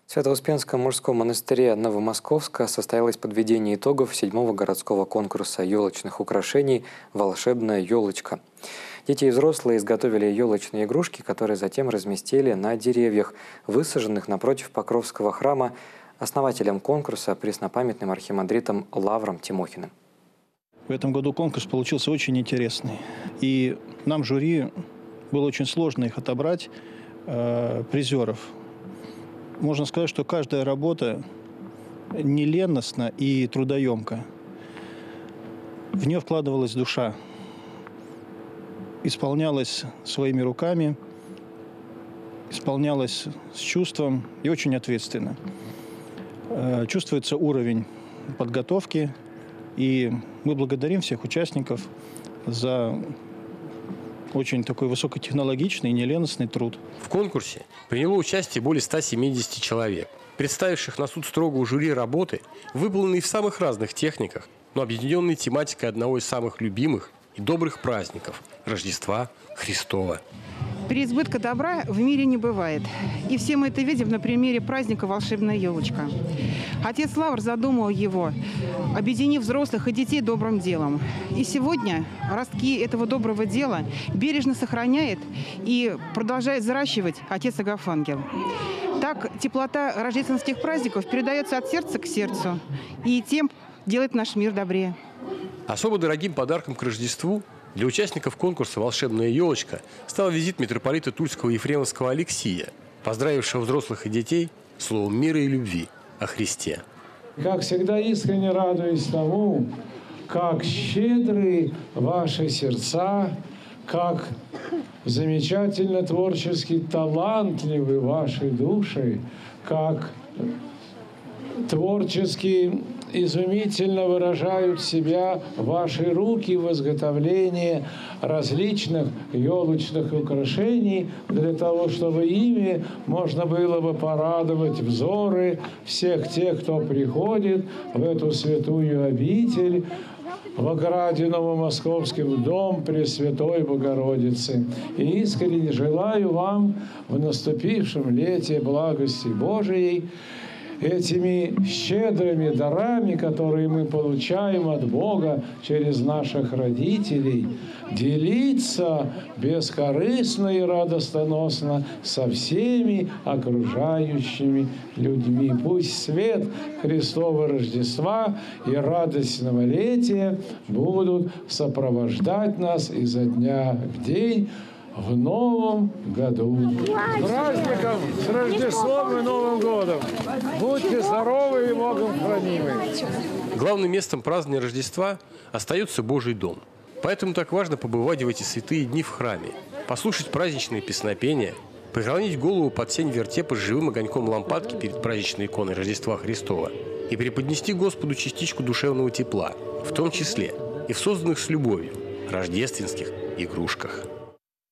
В Свято-Успенском мужском монастыре Новомосковска состоялось подведение итогов 7-го городского конкурса елочных украшений «Волшебная елочка». Дети и взрослые изготовили елочные игрушки, которые затем разместили на деревьях, высаженных напротив Покровского храма, основателем конкурса преснопамятным архимандритом Лавром Тимохиным. В этом году конкурс получился очень интересный. И нам, жюри, было очень сложно их отобрать, призеров. Можно сказать, что каждая работа неленностна и трудоемка. В нее вкладывалась душа, исполнялась своими руками, исполнялась с чувством и очень ответственно. Чувствуется уровень подготовки, и мы благодарим всех участников за очень такой высокотехнологичный и неленостный труд. В конкурсе приняло участие более 170 человек, представивших на суд строгого жюри работы, выполненные в самых разных техниках, но объединенные тематикой одного из самых любимых и добрых праздников – Рождества Христова. Переизбытка добра в мире не бывает. И все мы это видим на примере праздника «Волшебная елочка». Отец Лавр задумал его, объединив взрослых и детей добрым делом. И сегодня ростки этого доброго дела бережно сохраняет и продолжает взращивать отец Агафангел. Так теплота рождественских праздников передается от сердца к сердцу и тем делает наш мир добрее. Особо дорогим подарком к Рождеству для участников конкурса «Волшебная елочка» стал визит митрополита Тульского Ефремовского Алексия, поздравившего взрослых и детей словом мира и любви о Христе. Как всегда, искренне радуюсь тому, как щедры ваши сердца, как замечательно творчески талантливы ваши души, как творчески изумительно выражают себя ваши руки в изготовлении различных елочных украшений для того, чтобы ими можно было бы порадовать взоры всех тех, кто приходит в эту святую обитель, в ограде Новомосковским дом Пресвятой Богородицы. И искренне желаю вам в наступившем лете благости Божией, этими щедрыми дарами, которые мы получаем от Бога через наших родителей, делиться бескорыстно и радостоносно со всеми окружающими людьми. Пусть свет Христова Рождества и радость новолетия будут сопровождать нас изо дня в день в новом году. С праздником, с Рождеством и Новым годом! Будьте здоровы и Богом хранимы! Главным местом празднования Рождества остается Божий дом. Поэтому так важно побывать в эти святые дни в храме, послушать праздничные песнопения, преклонить голову под сень вертепа с живым огоньком лампадки перед праздничной иконой Рождества Христова и преподнести Господу частичку душевного тепла, в том числе и в созданных с любовью рождественских игрушках.